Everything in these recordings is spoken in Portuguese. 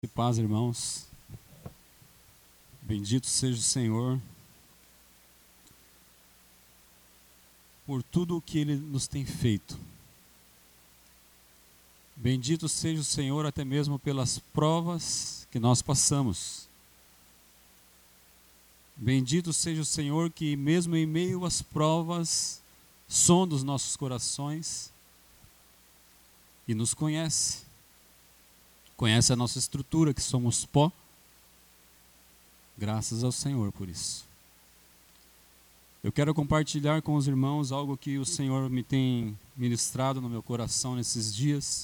E paz, irmãos. Bendito seja o Senhor por tudo o que Ele nos tem feito. Bendito seja o Senhor até mesmo pelas provas que nós passamos. Bendito seja o Senhor que mesmo em meio às provas sonda os nossos corações e nos conhece. Conhece a nossa estrutura, que somos pó. Graças ao Senhor por isso. Eu quero compartilhar com os irmãos algo que o Senhor me tem ministrado no meu coração nesses dias.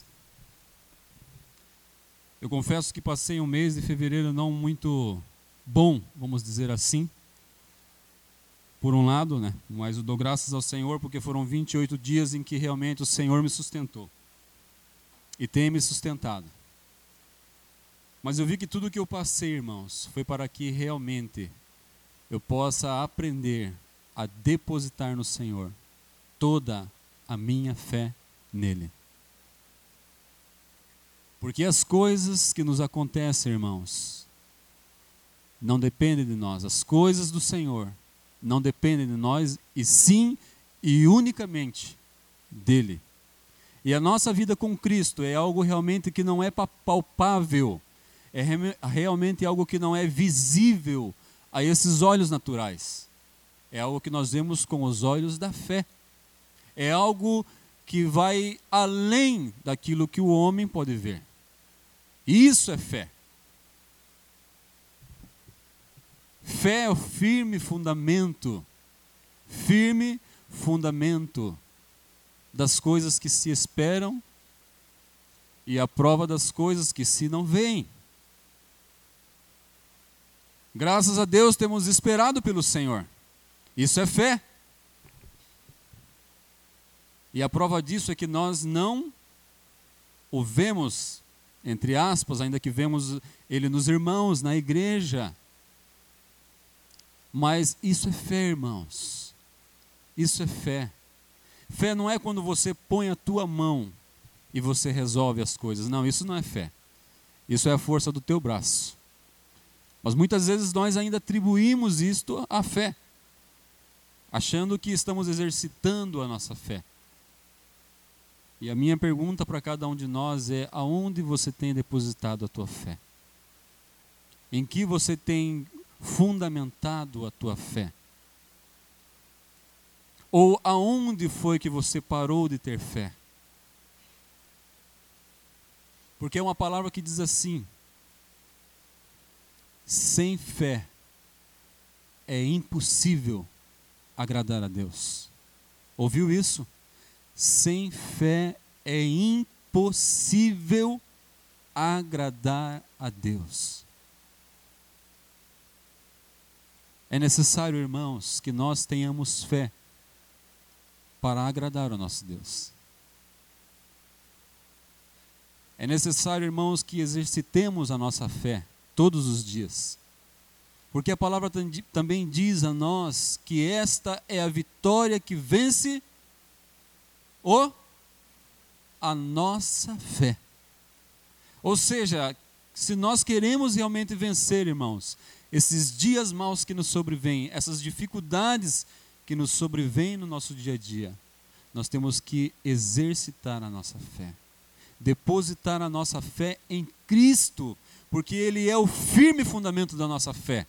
Eu confesso que passei um mês de fevereiro não muito bom, vamos dizer assim. Por um lado, né? Mas eu dou graças ao Senhor porque foram 28 dias em que realmente o Senhor me sustentou. E tem me sustentado. Mas eu vi que tudo que eu passei, irmãos, foi para que realmente eu possa aprender a depositar no Senhor toda a minha fé nele. Porque as coisas que nos acontecem, irmãos, não dependem de nós. As coisas do Senhor não dependem de nós, e sim e unicamente dele. E a nossa vida com Cristo é algo realmente que não é palpável. É realmente algo que não é visível a esses olhos naturais. É algo que nós vemos com os olhos da fé. É algo que vai além daquilo que o homem pode ver. Isso é fé. Fé é o firme fundamento das coisas que se esperam e a prova das coisas que se não veem. Graças a Deus temos esperado pelo Senhor. Isso é fé. E a prova disso é que nós não o vemos, entre aspas, ainda que vemos ele nos irmãos, na igreja. Mas isso é fé, irmãos. Isso é fé. Fé não é quando você põe a tua mão e você resolve as coisas. Não, isso não é fé. Isso é a força do teu braço. Mas muitas vezes nós ainda atribuímos isto à fé, achando que estamos exercitando a nossa fé. E a minha pergunta para cada um de nós é: aonde você tem depositado a tua fé? Em que você tem fundamentado a tua fé? Ou aonde foi que você parou de ter fé? Porque é uma palavra que diz assim: sem fé é impossível agradar a Deus. Ouviu isso? Sem fé é impossível agradar a Deus. É necessário, irmãos, que nós tenhamos fé para agradar ao nosso Deus. É necessário, irmãos, que exercitemos a nossa fé todos os dias. Porque a palavra também diz a nós que esta é a vitória que vence a nossa fé. Ou seja, se nós queremos realmente vencer, irmãos, esses dias maus que nos sobrevêm, essas dificuldades que nos sobrevêm no nosso dia a dia, nós temos que exercitar a nossa fé. Depositar a nossa fé em Cristo, porque Ele é o firme fundamento da nossa fé.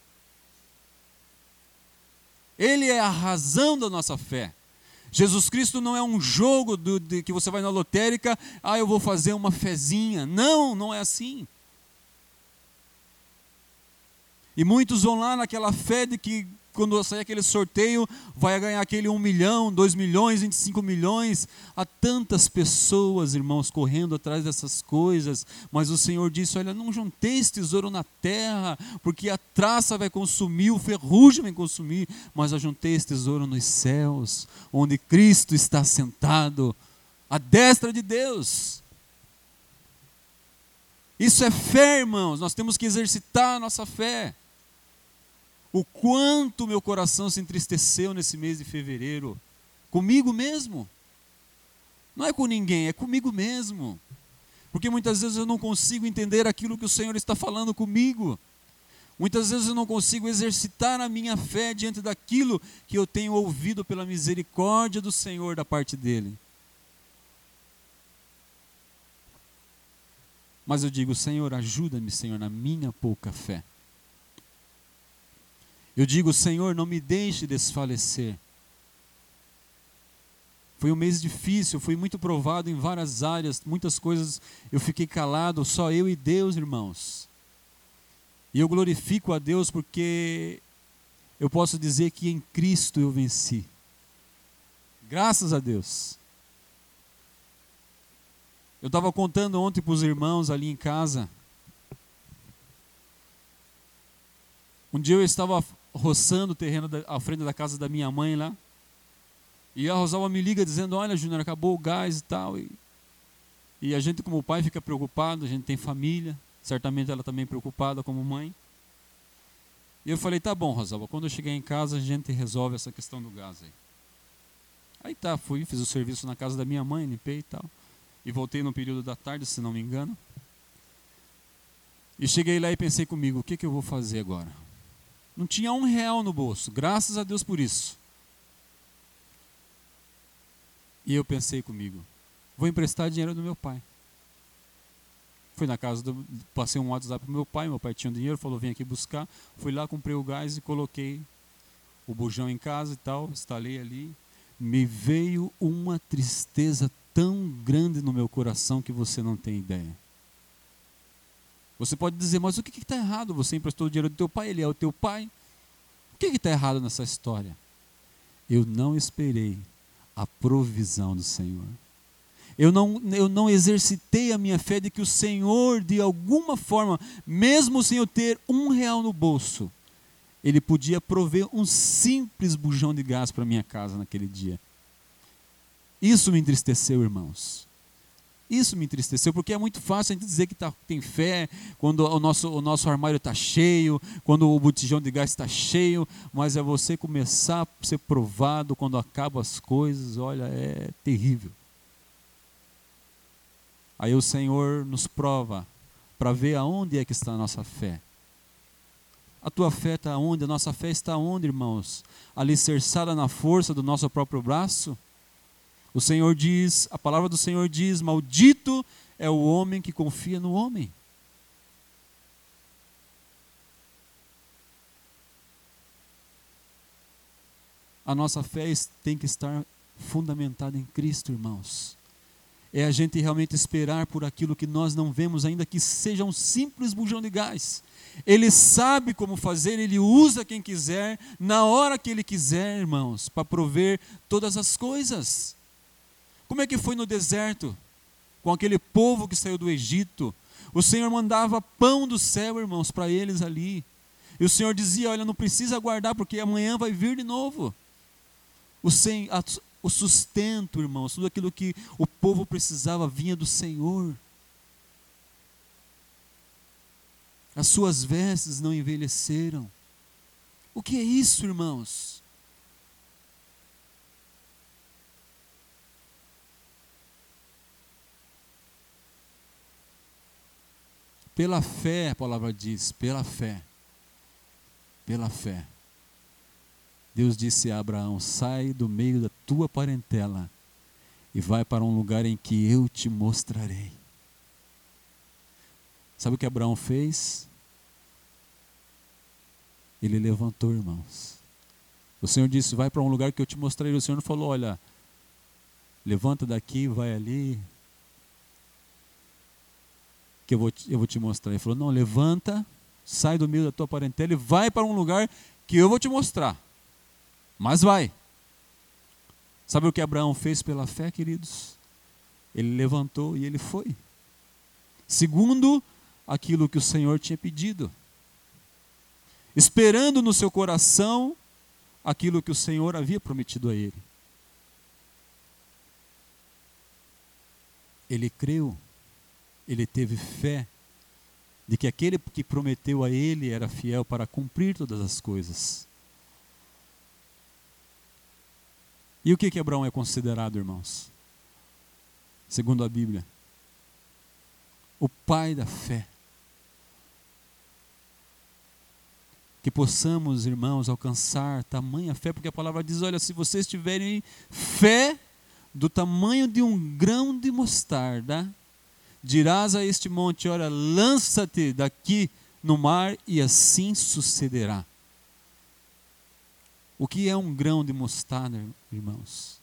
Ele é a razão da nossa fé. Jesus Cristo não é um jogo que você vai na lotérica, eu vou fazer uma fezinha. Não, não é assim. E muitos vão lá naquela fé de que quando sair aquele sorteio, vai ganhar aquele 1 milhão, 2 milhões, 25 milhões. Há tantas pessoas, irmãos, correndo atrás dessas coisas. Mas o Senhor disse: olha, não junteis tesouro na terra, porque a traça vai consumir, o ferrugem vai consumir. Mas ajunteis tesouro nos céus, onde Cristo está sentado, à destra de Deus. Isso é fé, irmãos. Nós temos que exercitar a nossa fé. O quanto meu coração se entristeceu nesse mês de fevereiro, comigo mesmo. Não é com ninguém, é comigo mesmo. Porque muitas vezes eu não consigo entender aquilo que o Senhor está falando comigo. Muitas vezes eu não consigo exercitar a minha fé diante daquilo que eu tenho ouvido pela misericórdia do Senhor da parte dEle. Mas eu digo, Senhor, ajuda-me, Senhor, na minha pouca fé. Eu digo, Senhor, não me deixe desfalecer. Foi um mês difícil, fui muito provado em várias áreas, muitas coisas eu fiquei calado, só eu e Deus, irmãos. E eu glorifico a Deus porque eu posso dizer que em Cristo eu venci. Graças a Deus. Eu estava contando ontem para os irmãos ali em casa. Um dia eu estava roçando o terreno à frente da casa da minha mãe lá. E a Rosalba me liga dizendo, olha, Júnior, acabou o gás e tal. E a gente como pai fica preocupado, a gente tem família. Certamente ela também preocupada como mãe. E eu falei, tá bom, Rosalba, quando eu chegar em casa a gente resolve essa questão do gás aí. Aí tá, fui, fiz o serviço na casa da minha mãe, limpei e tal. E voltei no período da tarde, se não me engano. E cheguei lá e pensei comigo, o que eu vou fazer agora? Não tinha R$1 no bolso, graças a Deus por isso. E eu pensei comigo, vou emprestar dinheiro do meu pai. Fui na casa, passei um WhatsApp para meu pai tinha um dinheiro, falou, vem aqui buscar. Fui lá, comprei o gás e coloquei o bujão em casa e tal, instalei ali. Me veio uma tristeza tão grande no meu coração que você não tem ideia. Você pode dizer, mas o que está errado? Você emprestou o dinheiro do teu pai, ele é o teu pai. O que está errado nessa história? Eu não esperei a provisão do Senhor. Eu não exercitei a minha fé de que o Senhor, de alguma forma, mesmo sem eu ter R$1 no bolso, Ele podia prover um simples bujão de gás para minha casa naquele dia. Isso me entristeceu, irmãos. Isso me entristeceu, porque é muito fácil a gente dizer que tem fé quando o nosso armário está cheio, quando o botijão de gás está cheio, mas é você começar a ser provado quando acabam as coisas, olha, é terrível. Aí o Senhor nos prova para ver aonde é que está a nossa fé. A tua fé está onde? A nossa fé está onde, irmãos? Alicerçada na força do nosso próprio braço? O Senhor diz, a palavra do Senhor diz, maldito é o homem que confia no homem. A nossa fé tem que estar fundamentada em Cristo, irmãos. É a gente realmente esperar por aquilo que nós não vemos, ainda que seja um simples bujão de gás. Ele sabe como fazer, Ele usa quem quiser, na hora que Ele quiser, irmãos, para prover todas as coisas. Como é que foi no deserto, com aquele povo que saiu do Egito? O Senhor mandava pão do céu, irmãos, para eles ali. E o Senhor dizia, olha, não precisa aguardar, porque amanhã vai vir de novo. O sustento, irmãos, tudo aquilo que o povo precisava vinha do Senhor. As suas vestes não envelheceram. O que é isso, irmãos? Pela fé, a palavra diz, pela fé. Deus disse a Abraão, sai do meio da tua parentela e vai para um lugar em que eu te mostrarei. Sabe o que Abraão fez? Ele levantou, irmãos. O Senhor disse, vai para um lugar que eu te mostrarei. O Senhor não falou, olha, levanta daqui, vai ali, que eu vou te mostrar. Ele falou, não, levanta, sai do meio da tua parentela e vai para um lugar que eu vou te mostrar. Mas vai. Sabe o que Abraão fez pela fé, queridos? Ele levantou e ele foi. Segundo aquilo que o Senhor tinha pedido. Esperando no seu coração aquilo que o Senhor havia prometido a ele. Ele creu. Ele teve fé de que aquele que prometeu a ele era fiel para cumprir todas as coisas. E o que Abraão é considerado, irmãos? Segundo a Bíblia. o pai da fé. Que possamos, irmãos, alcançar tamanha fé, porque a palavra diz, olha, se vocês tiverem fé do tamanho de um grão de mostarda, dirás a este monte, olha, lança-te daqui no mar, e assim sucederá. O que é um grão de mostarda, irmãos?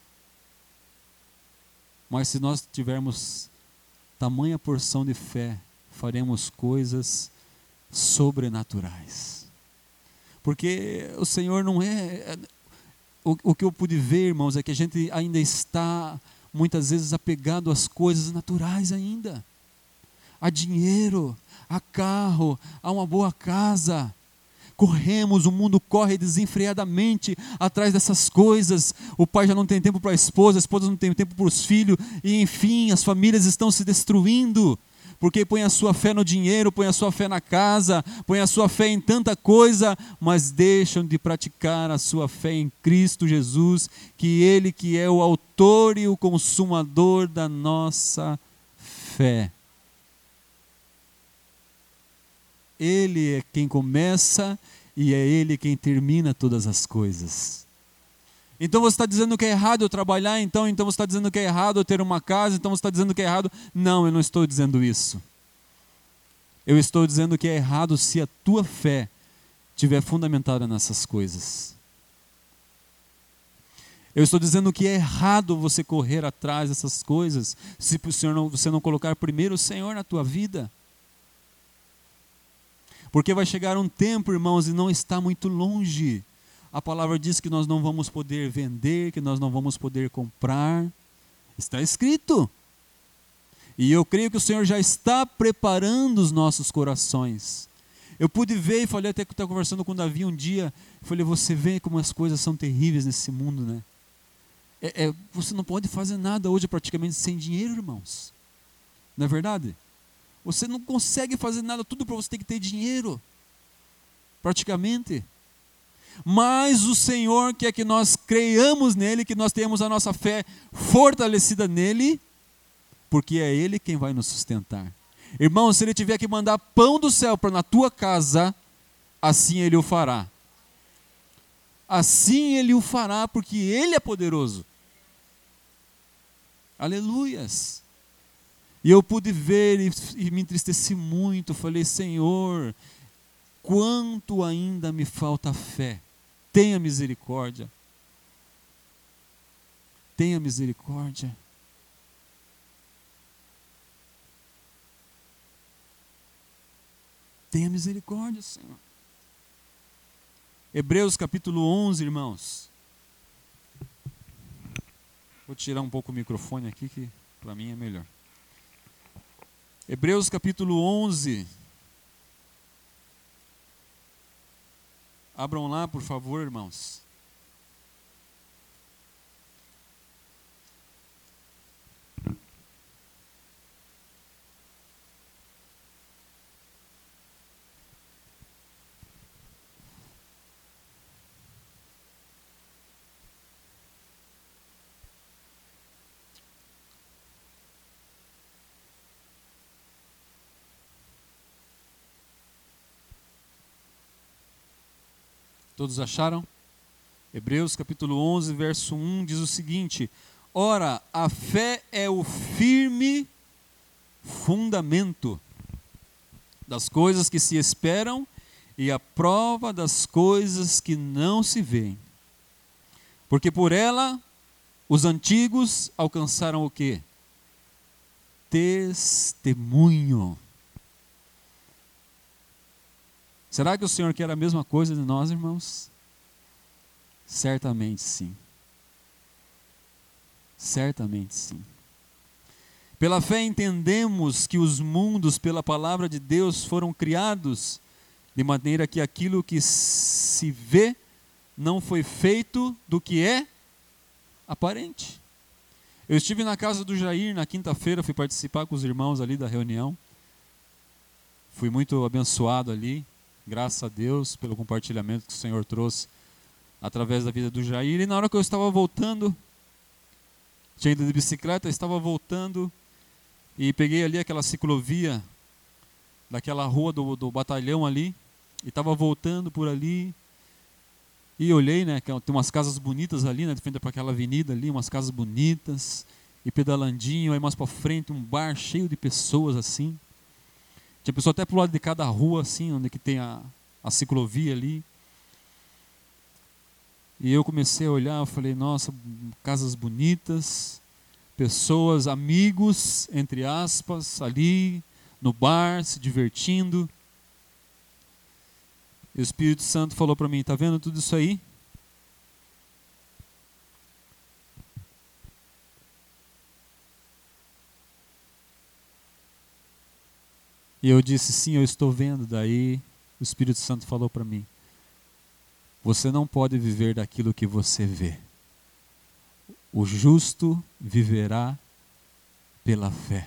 Mas se nós tivermos tamanha porção de fé, faremos coisas sobrenaturais. Porque o Senhor não é... O que eu pude ver, irmãos, é que a gente ainda está, muitas vezes, apegado às coisas naturais ainda. A dinheiro, a carro, a uma boa casa. Corremos, o mundo corre desenfreadamente atrás dessas coisas. O pai já não tem tempo para a esposa não tem tempo para os filhos. E enfim, as famílias estão se destruindo. Porque põe a sua fé no dinheiro, põe a sua fé na casa, põe a sua fé em tanta coisa, mas deixam de praticar a sua fé em Cristo Jesus, que Ele que é o autor e o consumador da nossa fé. Ele é quem começa e é Ele quem termina todas as coisas. Então você está dizendo que é errado eu trabalhar, então você está dizendo que é errado eu ter uma casa, então você está dizendo que é errado. Não, eu não estou dizendo isso. Eu estou dizendo que é errado se a tua fé estiver fundamentada nessas coisas. Eu estou dizendo que é errado você correr atrás dessas coisas, se você não colocar primeiro o Senhor na tua vida. Porque vai chegar um tempo, irmãos, e não está muito longe. A palavra diz que nós não vamos poder vender, que nós não vamos poder comprar. Está escrito. E eu creio que o Senhor já está preparando os nossos corações. Eu pude ver e falei, até que eu estava conversando com o Davi um dia, falei, você vê como as coisas são terríveis nesse mundo, né? Você não pode fazer nada hoje praticamente sem dinheiro, irmãos. Não é verdade? Você não consegue fazer nada, tudo para você ter que ter dinheiro. Praticamente. Mas o Senhor quer que nós creiamos nele, que nós tenhamos a nossa fé fortalecida nele, porque é Ele quem vai nos sustentar. Irmão, se Ele tiver que mandar pão do céu para na tua casa, assim Ele o fará. Assim Ele o fará, porque Ele é poderoso. Aleluias. E eu pude ver e me entristeci muito, falei, Senhor, quanto ainda me falta fé. Tenha misericórdia. Tenha misericórdia. Tenha misericórdia, Senhor. Hebreus capítulo 11, irmãos. Vou tirar um pouco o microfone aqui, que para mim é melhor. Hebreus capítulo 11. Abram lá, por favor, irmãos. Todos acharam? Hebreus capítulo 11, verso 1 diz o seguinte: ora, a fé é o firme fundamento das coisas que se esperam e a prova das coisas que não se veem. Porque por ela os antigos alcançaram o quê? Testemunho. Será que o Senhor quer a mesma coisa de nós, irmãos? Certamente sim. Certamente sim. Pela fé entendemos que os mundos, pela palavra de Deus, foram criados, de maneira que aquilo que se vê não foi feito do que é aparente. Eu estive na casa do Jair na quinta-feira, fui participar com os irmãos ali da reunião. Fui muito abençoado ali. Graças a Deus pelo compartilhamento que o Senhor trouxe através da vida do Jair. E na hora que eu estava voltando, tinha ido de bicicleta, estava voltando, E peguei ali aquela ciclovia daquela rua do batalhão ali, e estava voltando por ali, e olhei, né, que tem umas casas bonitas ali, né, de frente para aquela avenida ali, umas casas bonitas, e pedalandinho, aí mais para frente um bar cheio de pessoas assim. Tinha pessoa até pro lado de cada rua assim, onde que tem a ciclovia ali. E eu comecei a olhar, eu falei, nossa, casas bonitas, pessoas, amigos, entre aspas, ali no bar, se divertindo. E o Espírito Santo falou para mim, tá vendo tudo isso aí? E eu disse, sim, eu estou vendo. Daí o Espírito Santo falou para mim, você não pode viver daquilo que você vê. O justo viverá pela fé.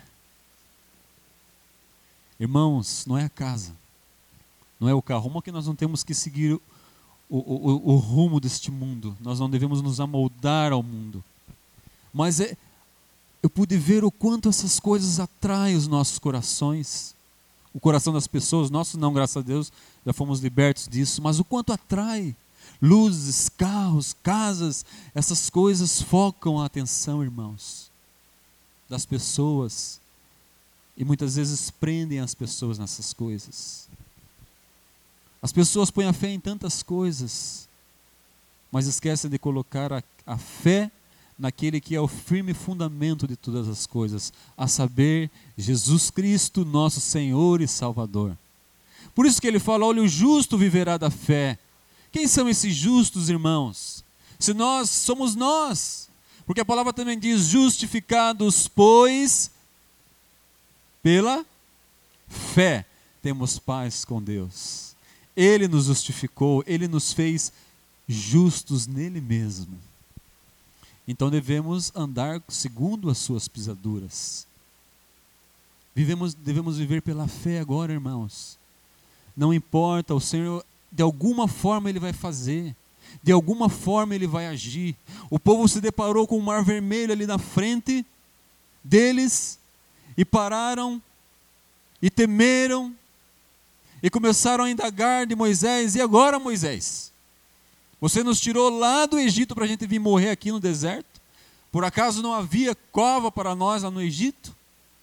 Irmãos, não é a casa, não é o carro, uma que nós não temos que seguir o rumo deste mundo, nós não devemos nos amoldar ao mundo, mas eu pude ver o quanto essas coisas atraem os nossos corações, o coração das pessoas, nosso não, graças a Deus, já fomos libertos disso, mas o quanto atrai, luzes, carros, casas, essas coisas focam a atenção, irmãos, das pessoas, e muitas vezes prendem as pessoas nessas coisas. As pessoas põem a fé em tantas coisas, mas esquecem de colocar a fé naquele que é o firme fundamento de todas as coisas, a saber, Jesus Cristo, nosso Senhor e Salvador. Por isso que ele fala, olha, o justo viverá da fé. Quem são esses justos, irmãos? Se nós, somos nós. Porque a palavra também diz, justificados, pois, pela fé, temos paz com Deus. Ele nos justificou, Ele nos fez justos nele mesmo. Então devemos andar segundo as suas pisaduras. Devemos viver pela fé agora, irmãos. Não importa, o Senhor, de alguma forma Ele vai fazer, de alguma forma Ele vai agir. O povo se deparou com o mar vermelho ali na frente deles, e pararam, e temeram, e começaram a indagar de Moisés, e agora, Moisés? Você nos tirou lá do Egito para a gente vir morrer aqui no deserto? Por acaso não havia cova para nós lá no Egito?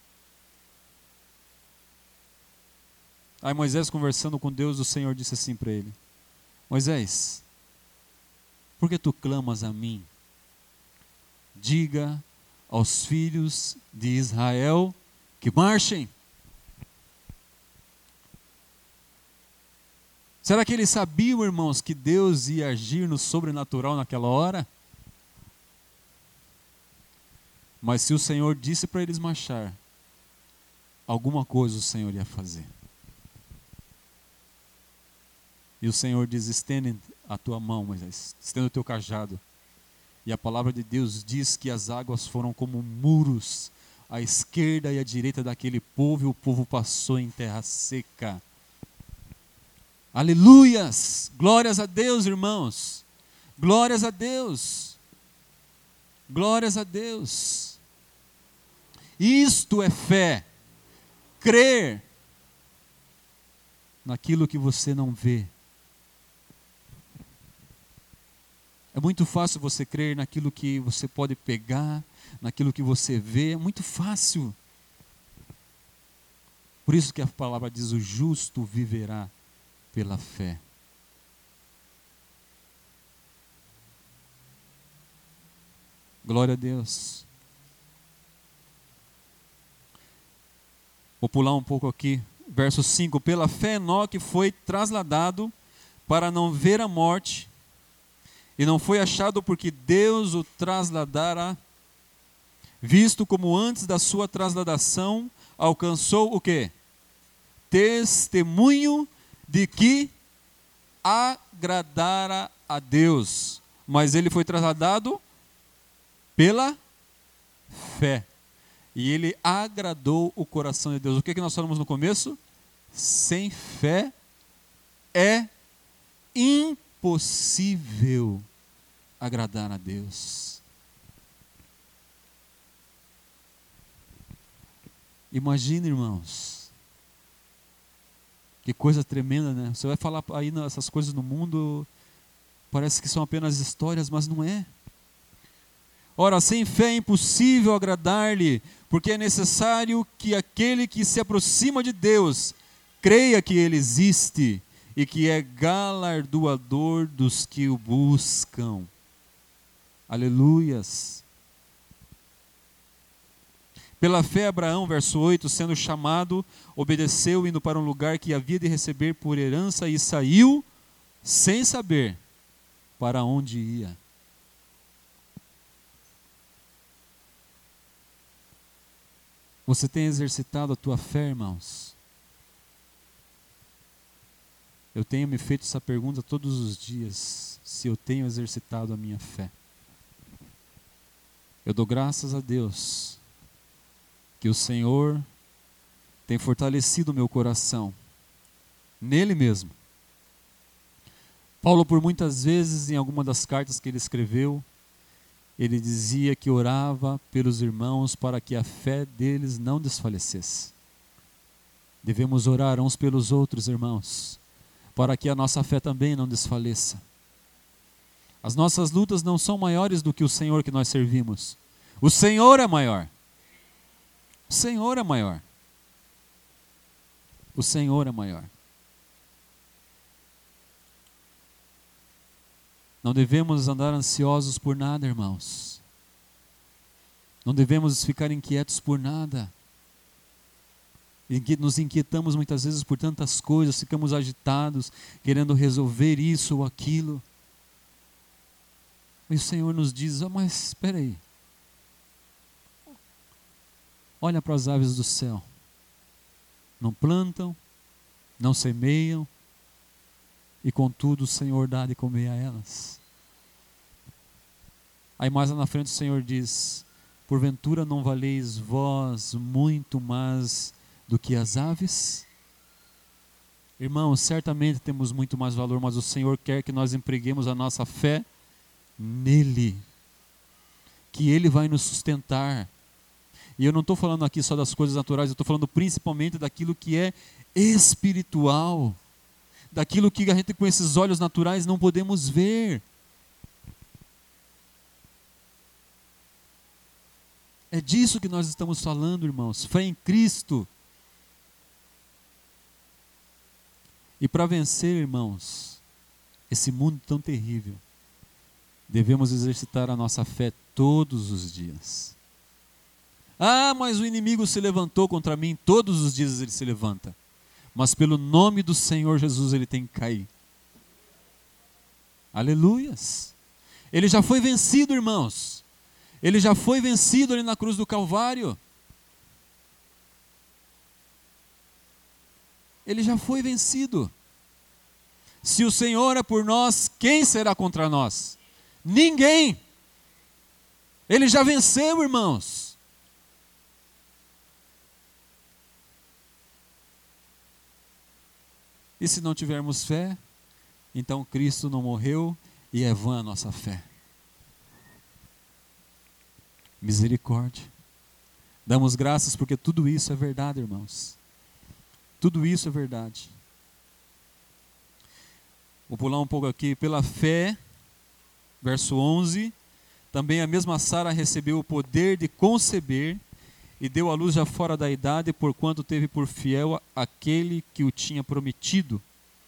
Aí Moisés, conversando com Deus, o Senhor disse assim para ele, Moisés, por que tu clamas a mim? Diga aos filhos de Israel que marchem. Será que eles sabiam, irmãos, que Deus ia agir no sobrenatural naquela hora? Mas se o Senhor disse para eles marchar, alguma coisa o Senhor ia fazer. E o Senhor diz, estende a tua mão, Moisés, estende o teu cajado. E a palavra de Deus diz que as águas foram como muros, à esquerda e à direita daquele povo, e o povo passou em terra seca. Aleluias! Glórias a Deus, irmãos! Glórias a Deus! Glórias a Deus! Isto é fé. Crer naquilo que você não vê. É muito fácil você crer naquilo que você pode pegar, naquilo que você vê, é muito fácil. Por isso que a palavra diz, o justo viverá pela fé. Glória a Deus. Vou pular um pouco aqui, verso 5. Pela fé Enoque foi trasladado para não ver a morte, e não foi achado porque Deus o trasladara, visto como antes da sua trasladação alcançou o quê? Testemunho de que agradara a Deus. Mas ele foi trasladado pela fé. E ele agradou o coração de Deus. O que nós falamos no começo? Sem fé é impossível agradar a Deus. Imagina, irmãos, que coisa tremenda, né? Você vai falar aí essas coisas no mundo, parece que são apenas histórias, mas não é. Ora, sem fé é impossível agradar-lhe, porque é necessário que aquele que se aproxima de Deus creia que Ele existe e que é galardoador dos que o buscam. Aleluias. Pela fé, Abraão, verso 8, sendo chamado, obedeceu, indo para um lugar que havia de receber por herança, e saiu sem saber para onde ia. Você tem exercitado a tua fé, irmãos? Eu tenho me feito essa pergunta todos os dias, se eu tenho exercitado a minha fé. Eu dou graças a Deus que o Senhor tem fortalecido o meu coração, nele mesmo. Paulo, por muitas vezes, em alguma das cartas que ele escreveu, ele dizia que orava pelos irmãos para que a fé deles não desfalecesse. Devemos orar uns pelos outros, irmãos, para que a nossa fé também não desfaleça. As nossas lutas não são maiores do que o Senhor que nós servimos. O Senhor é maior. O Senhor é maior. O Senhor é maior. Não devemos andar ansiosos por nada, irmãos. Não devemos ficar inquietos por nada. Nos inquietamos muitas vezes por tantas coisas, ficamos agitados, querendo resolver isso ou aquilo. E o Senhor nos diz, mas espera aí. Olha para as aves do céu. Não plantam, não semeiam, e contudo o Senhor dá de comer a elas. Aí mais lá na frente o Senhor diz, porventura não valeis vós muito mais do que as aves? Irmãos, certamente temos muito mais valor, mas o Senhor quer que nós empreguemos a nossa fé nele, que Ele vai nos sustentar. E eu não estou falando aqui só das coisas naturais, eu estou falando principalmente daquilo que é espiritual, daquilo que a gente com esses olhos naturais não podemos ver. É disso que nós estamos falando, irmãos, fé em Cristo. E para vencer, irmãos, esse mundo tão terrível, devemos exercitar a nossa fé todos os dias. Ah, mas o inimigo se levantou contra mim, todos os dias ele se levanta. Mas pelo nome do Senhor Jesus ele tem que cair. Aleluias. Ele já foi vencido, irmãos. Ele já foi vencido ali na cruz do Calvário. Ele já foi vencido. Se o Senhor é por nós, quem será contra nós? Ninguém. Ele já venceu, irmãos. E se não tivermos fé, então Cristo não morreu e é vã a nossa fé. Misericórdia. Damos graças porque tudo isso é verdade, irmãos. Tudo isso é verdade. Vou pular um pouco aqui. Pela fé, verso 11, também a mesma Sara recebeu o poder de conceber e deu à luz já fora da idade, porquanto teve por fiel aquele que o tinha prometido.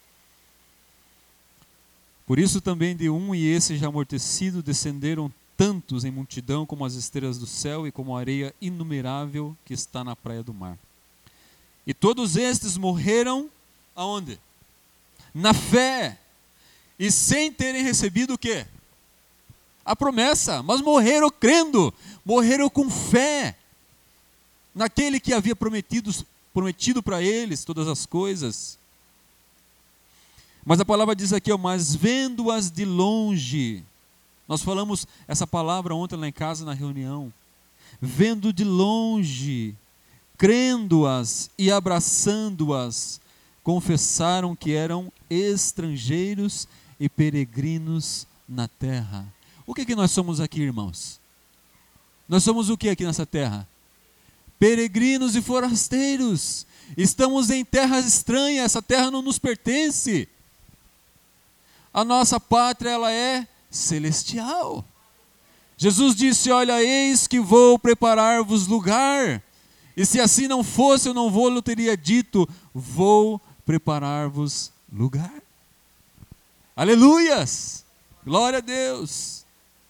Por isso também de um e esse já amortecido descenderam tantos em multidão como as estrelas do céu e como a areia inumerável que está na praia do mar. E todos estes morreram aonde? Na fé. E sem terem recebido o quê? A promessa. Mas morreram crendo. Morreram com fé naquele que havia prometido para eles todas as coisas. Mas a palavra diz aqui, mas vendo-as de longe. Nós falamos essa palavra ontem lá em casa na reunião. Vendo de longe, crendo-as e abraçando-as, confessaram que eram estrangeiros e peregrinos na terra. O que nós somos aqui, irmãos? Nós somos o que aqui nessa terra? peregrinos e forasteiros. Estamos em terra estranha, essa terra não nos pertence. A nossa pátria, ela é celestial. Jesus disse: olha, eis que vou preparar-vos lugar. E se assim não fosse, eu não vou, eu teria dito, vou preparar-vos lugar. Aleluias! Glória a Deus!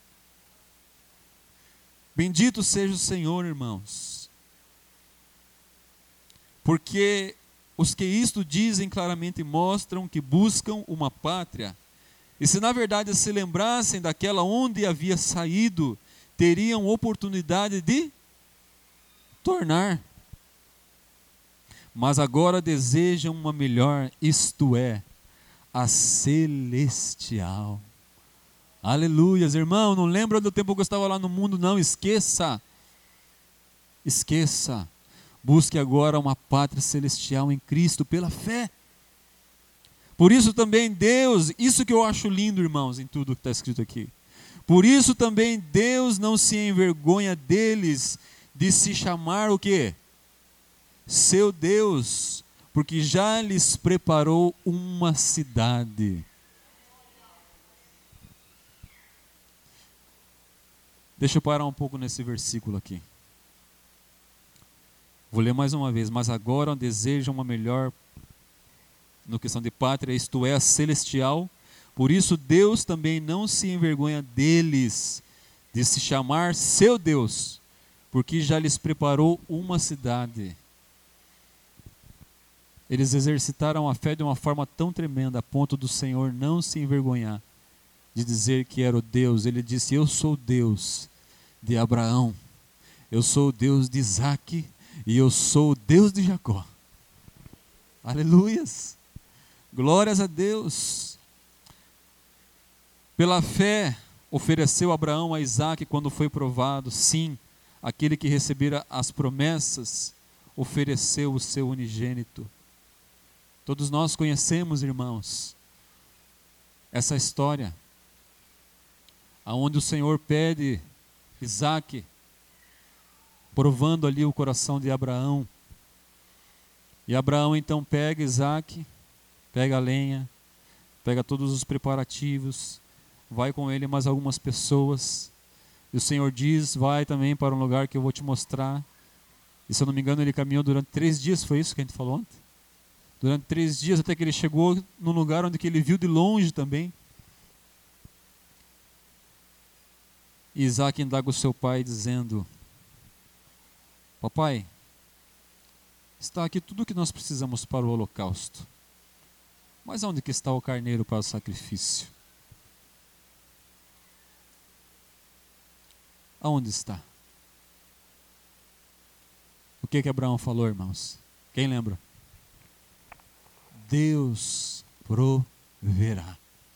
Bendito seja o Senhor, irmãos. Porque os que isto dizem claramente mostram que buscam uma pátria. E se na verdade se lembrassem daquela onde havia saído, teriam oportunidade de tornar. Mas agora desejam uma melhor, isto é, a celestial. Aleluias, irmão, não lembra do tempo que eu estava lá no mundo, não, esqueça. Esqueça. Busque agora uma pátria celestial em Cristo pela fé. Por isso também Deus, isso que eu acho lindo, irmãos, em tudo que está escrito aqui. Por isso também Deus não se envergonha deles de se chamar o quê? Seu Deus, porque já lhes preparou uma cidade. Deixa eu parar um pouco nesse versículo aqui. Vou ler mais uma vez. Mas agora desejam uma melhor, no questão de pátria, isto é, a celestial. Por isso Deus também não se envergonha deles, de se chamar seu Deus, porque já lhes preparou uma cidade. Eles exercitaram a fé de uma forma tão tremenda, a ponto do Senhor não se envergonhar de dizer que era o Deus. Ele disse: eu sou o Deus de Abraão, eu sou o Deus de Isaque, e eu sou o Deus de Jacó. Aleluias! Glórias a Deus! Pela fé ofereceu Abraão a Isaque quando foi provado. Sim, aquele que recebera as promessas ofereceu o seu unigênito. Todos nós conhecemos, irmãos, essa história, aonde o Senhor pede Isaque, provando ali o coração de Abraão. E Abraão então pega Isaque, pega a lenha, pega todos os preparativos, vai com ele mais algumas pessoas, e o Senhor diz: vai também para um lugar que eu vou te mostrar. E se eu não me engano ele caminhou durante 3 dias, foi isso que a gente falou ontem? Durante 3 dias até que ele chegou num lugar onde que ele viu de longe também. E Isaque indaga o seu pai dizendo: papai, está aqui tudo o que nós precisamos para o holocausto, mas onde que está o carneiro para o sacrifício? Aonde está? O que Abraão falou, irmãos? Quem lembra? Deus proverá.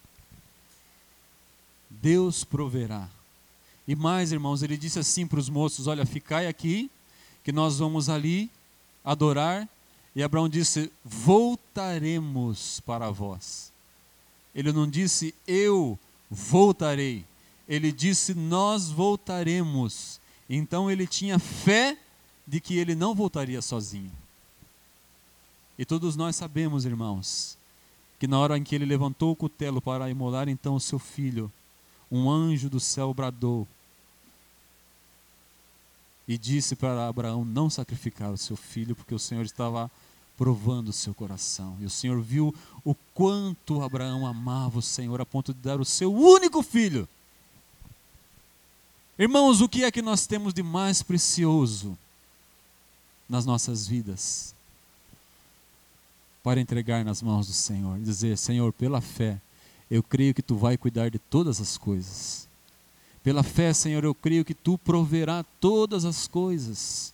Deus proverá. E mais, irmãos, ele disse assim para os moços: olha, ficai aqui, que nós vamos ali adorar. E Abraão disse: voltaremos para vós. Ele não disse eu voltarei, ele disse nós voltaremos. Então ele tinha fé de que ele não voltaria sozinho. E todos nós sabemos, irmãos, que na hora em que ele levantou o cutelo para imolar então o seu filho, um anjo do céu bradou e disse para Abraão não sacrificar o seu filho, porque o Senhor estava provando o seu coração. E o Senhor viu o quanto Abraão amava o Senhor, a ponto de dar o seu único filho. Irmãos, o que é que nós temos de mais precioso nas nossas vidas para entregar nas mãos do Senhor? Dizer: Senhor, pela fé, eu creio que Tu vai cuidar de todas as coisas. Pela fé, Senhor, eu creio que Tu proverá todas as coisas.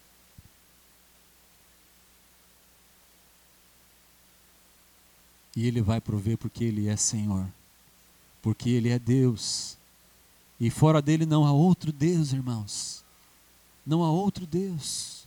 E Ele vai prover porque Ele é Senhor, porque Ele é Deus. E fora dele não há outro Deus, irmãos. Não há outro Deus.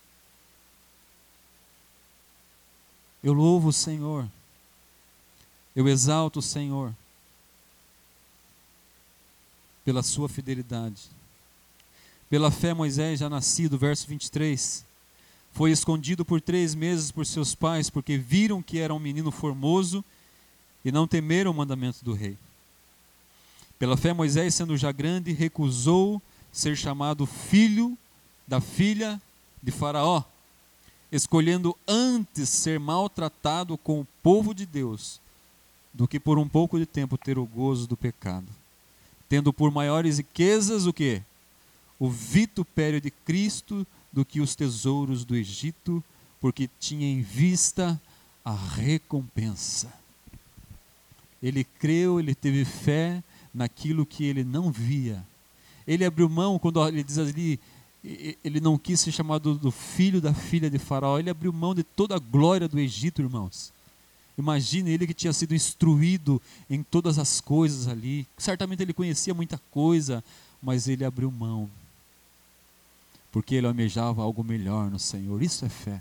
Eu louvo o Senhor. Eu exalto o Senhor pela sua fidelidade, Pela fé, Moisés, já nascido, verso 23, foi escondido por 3 meses por seus pais, porque viram que era um menino formoso e não temeram o mandamento do rei. Pela fé, Moisés, sendo já grande, recusou ser chamado filho da filha de Faraó, escolhendo antes ser maltratado com o povo de Deus, do que por um pouco de tempo ter o gozo do pecado, tendo por maiores riquezas o quê? O vitupério de Cristo do que os tesouros do Egito, porque tinha em vista a recompensa. Ele creu, ele teve fé naquilo que ele não via. Ele abriu mão, quando ele diz ali, ele não quis ser chamado do filho da filha de Faraó, ele abriu mão de toda a glória do Egito, irmãos. Imagine ele que tinha sido instruído em todas as coisas ali. Certamente ele conhecia muita coisa, mas ele abriu mão. Porque ele almejava algo melhor no Senhor. Isso é fé.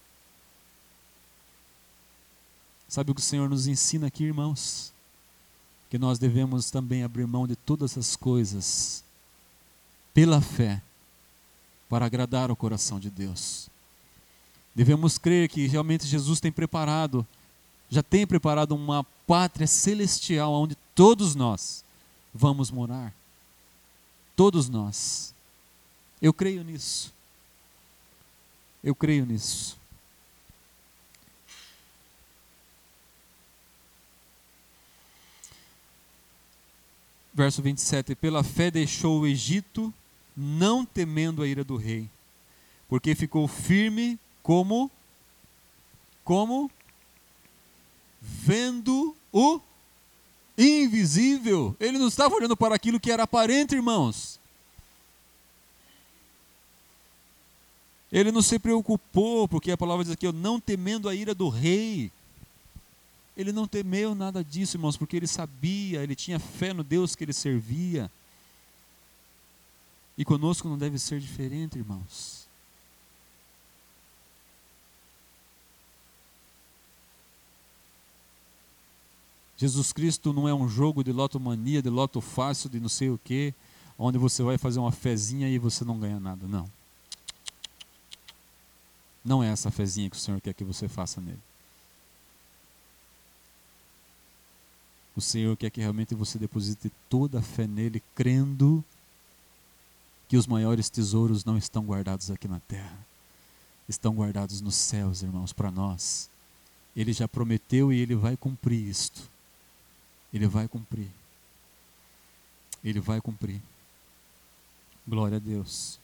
Sabe o que o Senhor nos ensina aqui, irmãos? Que nós devemos também abrir mão de todas as coisas pela fé, para agradar o coração de Deus. Devemos crer que realmente Jesus já tem preparado uma pátria celestial onde todos nós vamos morar. Todos nós. Eu creio nisso. Eu creio nisso. Verso 27, pela fé deixou o Egito, não temendo a ira do rei, porque ficou firme como vendo o invisível. Ele não estava olhando para aquilo que era aparente, irmãos. Ele não se preocupou, porque a palavra diz aqui, não temendo a ira do rei. Ele não temeu nada disso, irmãos, porque ele sabia, ele tinha fé no Deus que ele servia. E conosco não deve ser diferente, irmãos. Jesus Cristo não é um jogo de lotomania, de loto fácil, de não sei o quê, onde você vai fazer uma fezinha e você não ganha nada, não. Não é essa fezinha que o Senhor quer que você faça nele. O Senhor quer que realmente você deposite toda a fé nele, crendo que os maiores tesouros não estão guardados aqui na terra. Estão guardados nos céus, irmãos, para nós. Ele já prometeu e ele vai cumprir isto. Ele vai cumprir. Ele vai cumprir. Glória a Deus.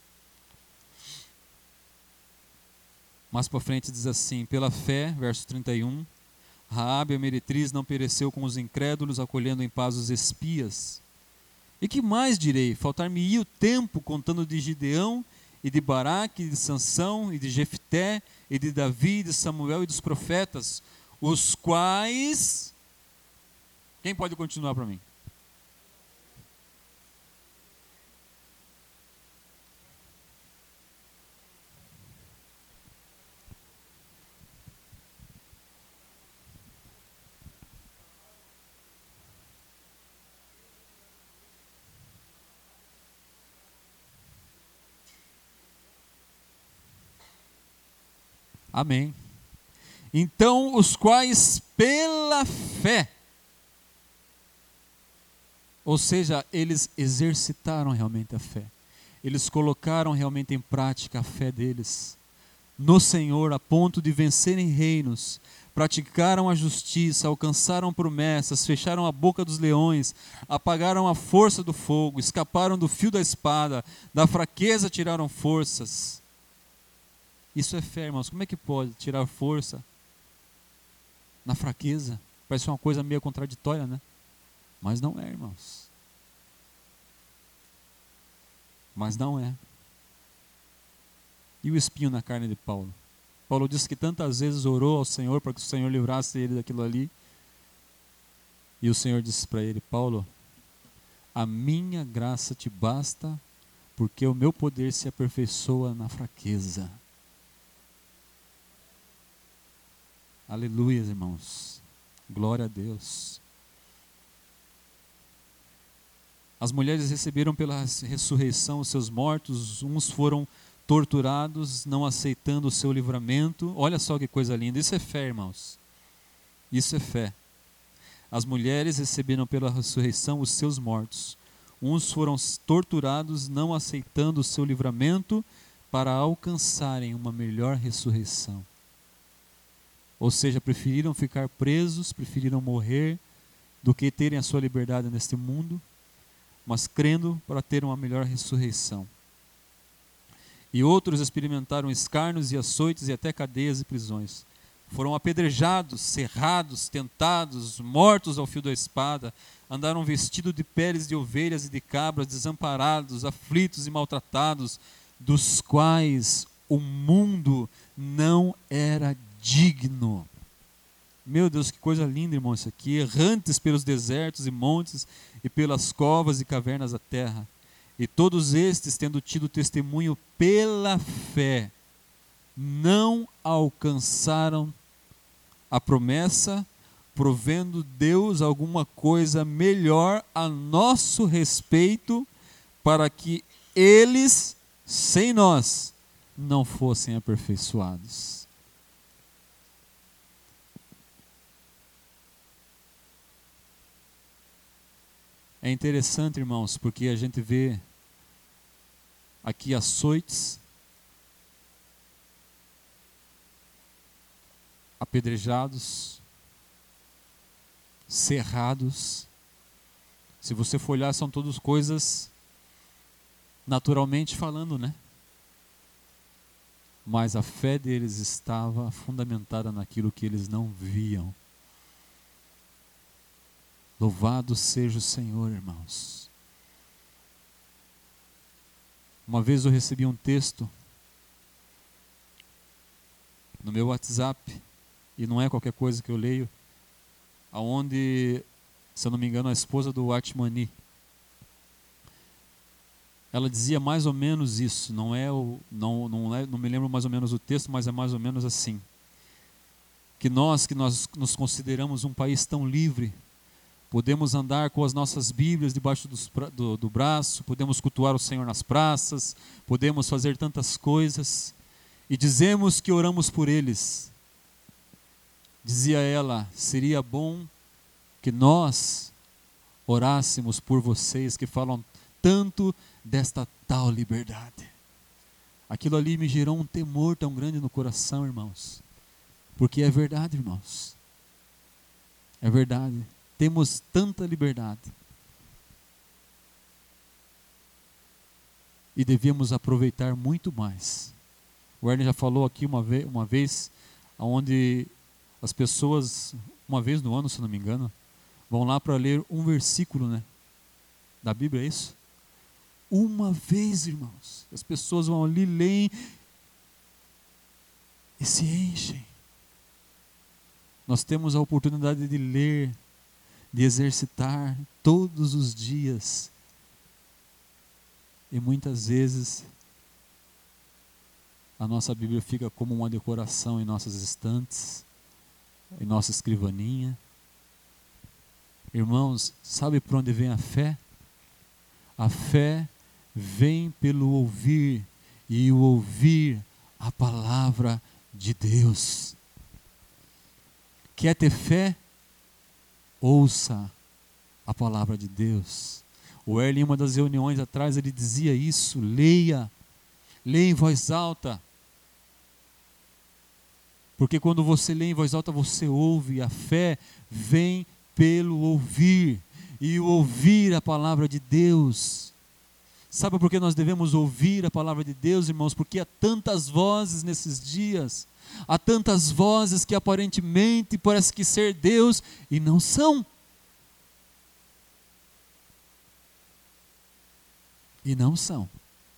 Mais para frente diz assim, pela fé, verso 31, Raabe, a meretriz, não pereceu com os incrédulos, acolhendo em paz os espias. E que mais direi? Faltar-me-ia o tempo contando de Gideão, e de Baraque, e de Sansão, e de Jefté, e de Davi, e de Samuel e dos profetas, os quais... Quem pode continuar para mim? Amém. Então, os quais pela fé, ou seja, eles exercitaram realmente a fé. Eles colocaram realmente em prática a fé deles no Senhor, a ponto de vencerem reinos, praticaram a justiça, alcançaram promessas, fecharam a boca dos leões, apagaram a força do fogo, escaparam do fio da espada, da fraqueza tiraram forças. Isso é fé, irmãos. Como é que pode tirar força na fraqueza? Parece uma coisa meio contraditória, né? Mas não é, irmãos. Mas não é. E o espinho na carne de Paulo? Paulo disse que tantas vezes orou ao Senhor para que o Senhor livrasse ele daquilo ali. E o Senhor disse para ele, Paulo, a minha graça te basta, porque o meu poder se aperfeiçoa na fraqueza. Aleluia, irmãos. Glória a Deus. As mulheres receberam pela ressurreição os seus mortos, uns foram torturados, não aceitando o seu livramento. Olha só que coisa linda, isso é fé, irmãos. Isso é fé. As mulheres receberam pela ressurreição os seus mortos. Uns foram torturados, não aceitando o seu livramento, para alcançarem uma melhor ressurreição. Ou seja, preferiram ficar presos, preferiram morrer, do que terem a sua liberdade neste mundo, mas crendo para ter uma melhor ressurreição. E outros experimentaram escárnios e açoites e até cadeias e prisões. Foram apedrejados, serrados, tentados, mortos ao fio da espada, andaram vestidos de peles de ovelhas e de cabras, desamparados, aflitos e maltratados, dos quais o mundo não era digno. Meu Deus, que coisa linda, irmão, isso aqui. Errantes pelos desertos e montes e pelas covas e cavernas da terra. E todos estes, tendo tido testemunho pela fé, não alcançaram a promessa, provendo Deus alguma coisa melhor a nosso respeito, para que eles, sem nós, não fossem aperfeiçoados. É interessante, irmãos, porque a gente vê aqui açoites, apedrejados, serrados. Se você for olhar, são todas coisas naturalmente falando, né? Mas a fé deles estava fundamentada naquilo que eles não viam. Louvado seja o Senhor, irmãos. Uma vez eu recebi um texto no meu WhatsApp, e não é qualquer coisa que eu leio, aonde, se eu não me engano, a esposa do Atmani, ela dizia mais ou menos isso, não me lembro mais ou menos o texto, mas é mais ou menos assim, que nós nos consideramos um país tão livre, podemos andar com as nossas Bíblias debaixo do braço, podemos cultuar o Senhor nas praças, podemos fazer tantas coisas, e dizemos que oramos por eles. Dizia ela, seria bom que nós orássemos por vocês que falam tanto desta tal liberdade. Aquilo ali me gerou um temor tão grande no coração, irmãos, porque é verdade, irmãos, é verdade. Temos tanta liberdade e devemos aproveitar muito mais. O Erlen já falou aqui uma vez, onde as pessoas, uma vez no ano, se não me engano, vão lá para ler um versículo, né, da Bíblia, é isso? Uma vez, irmãos, as pessoas vão ali, leem e se enchem. Nós temos a oportunidade de ler, de exercitar todos os dias. E muitas vezes a nossa Bíblia fica como uma decoração em nossas estantes, em nossa escrivaninha. Irmãos, sabe por onde vem a fé? A fé vem pelo ouvir, e o ouvir a palavra de Deus. Quer ter fé? Ouça a palavra de Deus. O Erlen, em uma das reuniões atrás, ele dizia isso: leia em voz alta, porque quando você lê em voz alta, você ouve. A fé vem pelo ouvir, e o ouvir a palavra de Deus. Sabe por que nós devemos ouvir a palavra de Deus, irmãos? Porque há tantas vozes nesses dias, há tantas vozes que aparentemente parece que ser Deus e não são. E não são.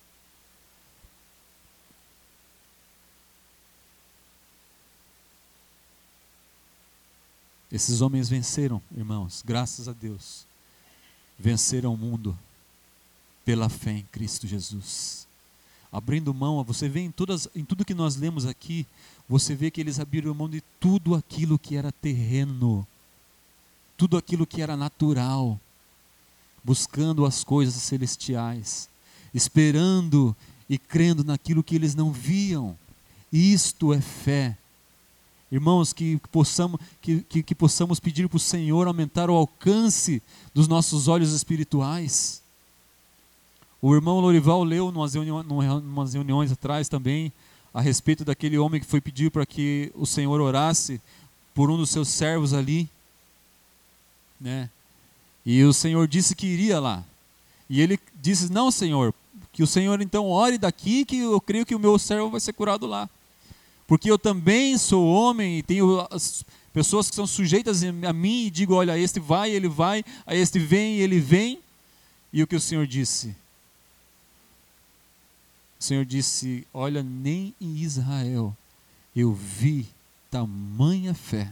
Esses homens venceram, irmãos, graças a Deus. Venceram o mundo pela fé em Cristo Jesus. Abrindo mão, você vê em tudo que nós lemos aqui, você vê que eles abriram mão de tudo aquilo que era terreno, tudo aquilo que era natural. buscando as coisas celestiais, esperando e crendo naquilo que eles não viam. Isto é fé. Irmãos, que possamos pedir para o Senhor aumentar o alcance dos nossos olhos espirituais. O irmão Lorival leu umas reuniões atrás também a respeito daquele homem que foi pedir para que o Senhor orasse por um dos seus servos ali, né? E o Senhor disse que iria lá. E ele disse: não, Senhor, que o Senhor então ore daqui, que eu creio que o meu servo vai ser curado lá. Porque eu também sou homem e tenho as pessoas que são sujeitas a mim e digo: olha, este vai, ele vai, a este vem, ele vem. E o que o Senhor disse? O Senhor disse: olha, nem em Israel eu vi tamanha fé.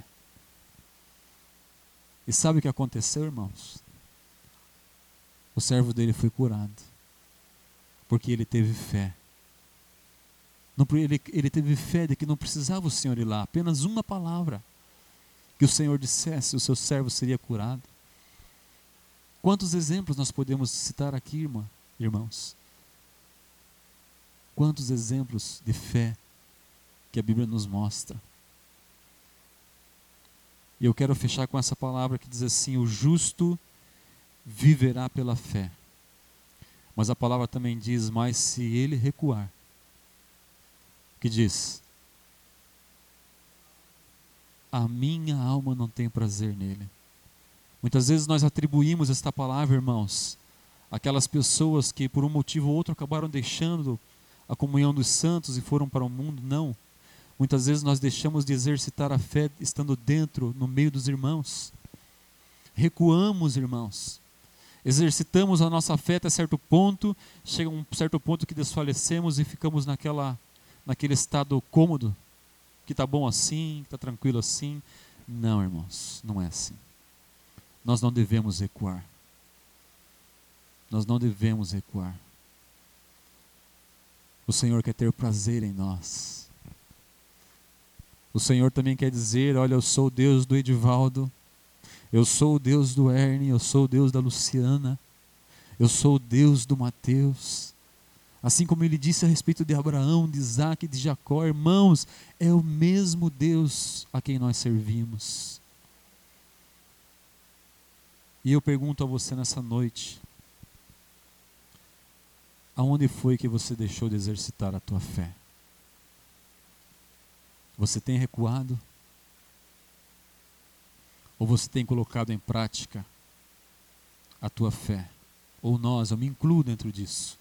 E sabe o que aconteceu, irmãos? O servo dele foi curado, porque ele teve fé. Ele teve fé de que não precisava o Senhor ir lá, apenas uma palavra que o Senhor dissesse, o seu servo seria curado. Quantos exemplos nós podemos citar aqui, irmãos? Quantos exemplos de fé que a Bíblia nos mostra. E eu quero fechar com essa palavra que diz assim: o justo viverá pela fé. Mas a palavra também diz: mas se ele recuar, que diz: a minha alma não tem prazer nele. Muitas vezes nós atribuímos esta palavra, irmãos, àquelas pessoas que por um motivo ou outro acabaram deixando a comunhão dos santos e foram para o mundo. Não. Muitas vezes nós deixamos de exercitar a fé estando dentro, no meio dos irmãos. Recuamos, irmãos. Exercitamos a nossa fé até certo ponto, chega um certo ponto que desfalecemos e ficamos naquele estado cômodo, que está bom assim, que está tranquilo assim. Não, irmãos, não é assim. Nós não devemos recuar. Nós não devemos recuar. O Senhor quer ter prazer em nós. O Senhor também quer dizer: olha, eu sou o Deus do Edivaldo, eu sou o Deus do Ernie, eu sou o Deus da Luciana, eu sou o Deus do Mateus. Assim como ele disse a respeito de Abraão, de Isaac e de Jacó, irmãos, é o mesmo Deus a quem nós servimos. E eu pergunto a você nessa noite: aonde foi que você deixou de exercitar a tua fé? Você tem recuado? Ou você tem colocado em prática a tua fé? Ou nós, eu me incluo dentro disso.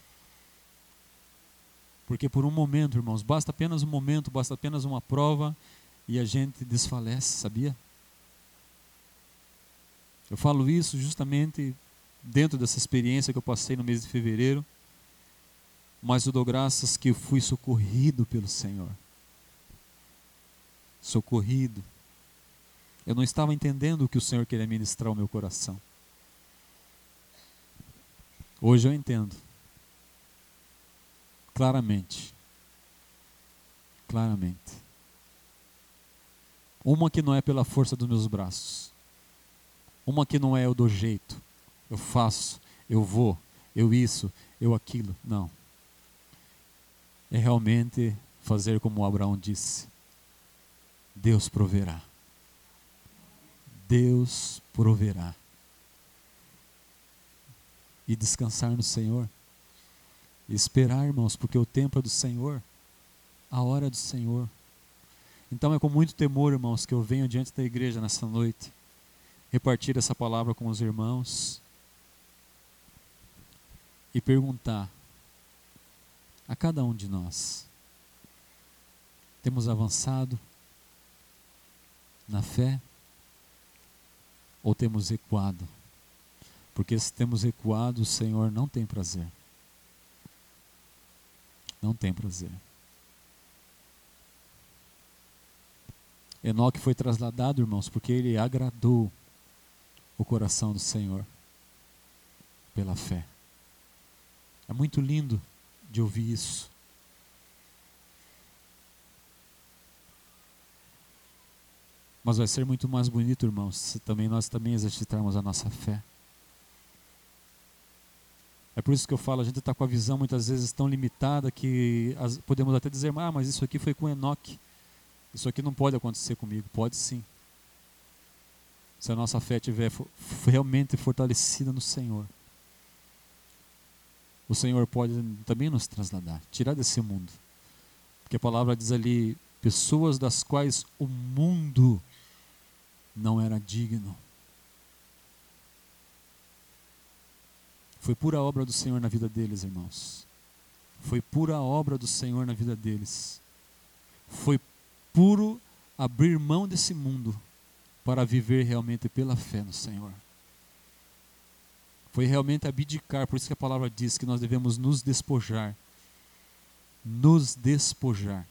Porque por um momento, irmãos, basta apenas um momento, basta apenas uma prova e a gente desfalece, sabia? Eu falo isso justamente dentro dessa experiência que eu passei no mês de fevereiro, mas eu dou graças que eu fui socorrido pelo Senhor. Socorrido. Eu não estava entendendo o que o Senhor queria ministrar ao meu coração. Hoje eu entendo. Claramente. Claramente. Uma que não é pela força dos meus braços. Uma que não é eu dou jeito. Eu faço, eu vou, eu isso, eu aquilo. Não. É realmente fazer como Abraão disse: Deus proverá. Deus proverá. E descansar no Senhor. E esperar, irmãos, porque o tempo é do Senhor. A hora é do Senhor. Então é com muito temor, irmãos, que eu venho diante da igreja nessa noite, repartir essa palavra com os irmãos e perguntar a cada um de nós: temos avançado na fé ou temos recuado? Porque se temos recuado, o Senhor não tem prazer. Não tem prazer. Enoque foi trasladado, irmãos, porque ele agradou o coração do Senhor pela fé. É muito lindo de ouvir isso. Mas vai ser muito mais bonito, irmãos, se nós também exercitarmos a nossa fé. É por isso que eu falo, a gente está com a visão muitas vezes tão limitada que podemos até dizer, mas isso aqui foi com Enoque. Isso aqui não pode acontecer comigo. Pode sim. Se a nossa fé estiver realmente fortalecida no Senhor, o Senhor pode também nos trasladar, tirar desse mundo. Porque a palavra diz ali, pessoas das quais o mundo não era digno. Foi pura obra do Senhor na vida deles, irmãos. Foi pura obra do Senhor na vida deles. Foi puro abrir mão desse mundo para viver realmente pela fé no Senhor. Foi realmente abdicar, por isso que a palavra diz que nós devemos nos despojar. Nos despojar.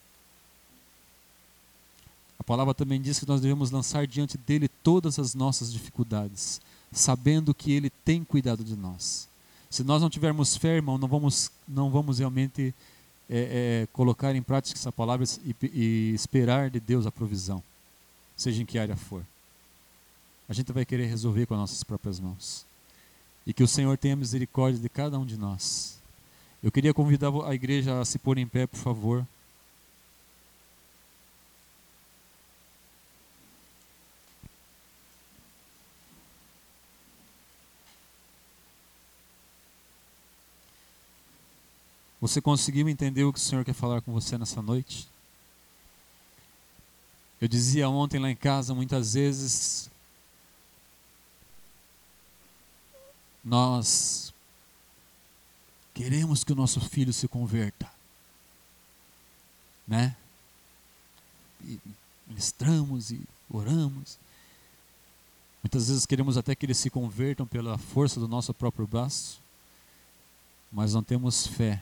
A palavra também diz que nós devemos lançar diante dele todas as nossas dificuldades, sabendo que ele tem cuidado de nós. Se nós não tivermos fé, irmão, não vamos realmente colocar em prática essa palavra e esperar de Deus a provisão, seja em que área for. A gente vai querer resolver com as nossas próprias mãos. E que o Senhor tenha misericórdia de cada um de nós. Eu queria convidar a igreja a se pôr em pé, por favor. Você conseguiu entender o que o Senhor quer falar com você nessa noite? Eu dizia ontem lá em casa, muitas vezes nós queremos que o nosso filho se converta, né? E ministramos e oramos. Muitas vezes queremos até que eles se convertam pela força do nosso próprio braço, mas não temos fé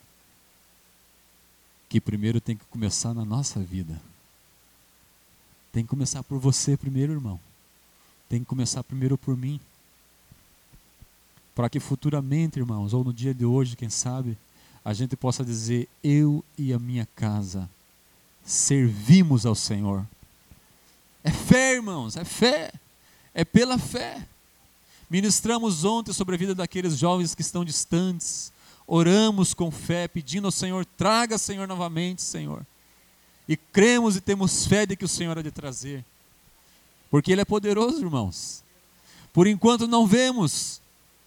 que primeiro tem que começar na nossa vida. Tem que começar por você primeiro, irmão. Tem que começar primeiro por mim. Para que futuramente, irmãos, ou no dia de hoje, quem sabe, a gente possa dizer, eu e a minha casa servimos ao Senhor. É fé, irmãos, é fé. É pela fé. Ministramos ontem sobre a vida daqueles jovens que estão distantes. Oramos com fé, pedindo ao Senhor, traga, Senhor, novamente, Senhor. E cremos e temos fé de que o Senhor há de trazer. Porque Ele é poderoso, irmãos. Por enquanto não vemos,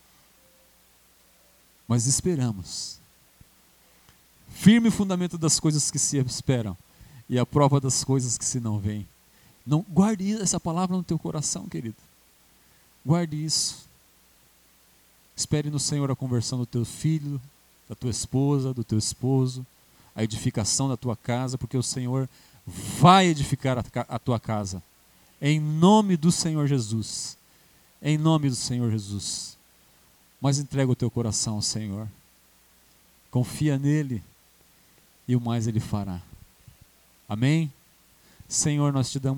mas esperamos. Firme fundamento das coisas que se esperam e a prova das coisas que se não veem. Não, guarde essa palavra no teu coração, querido. Guarde isso. Espere no Senhor a conversão do teu filho, da tua esposa, do teu esposo, a edificação da tua casa, porque o Senhor vai edificar a tua casa. Em nome do Senhor Jesus. Em nome do Senhor Jesus. Mas entrega o teu coração ao Senhor. Confia nele e o mais Ele fará. Amém? Senhor, nós te damos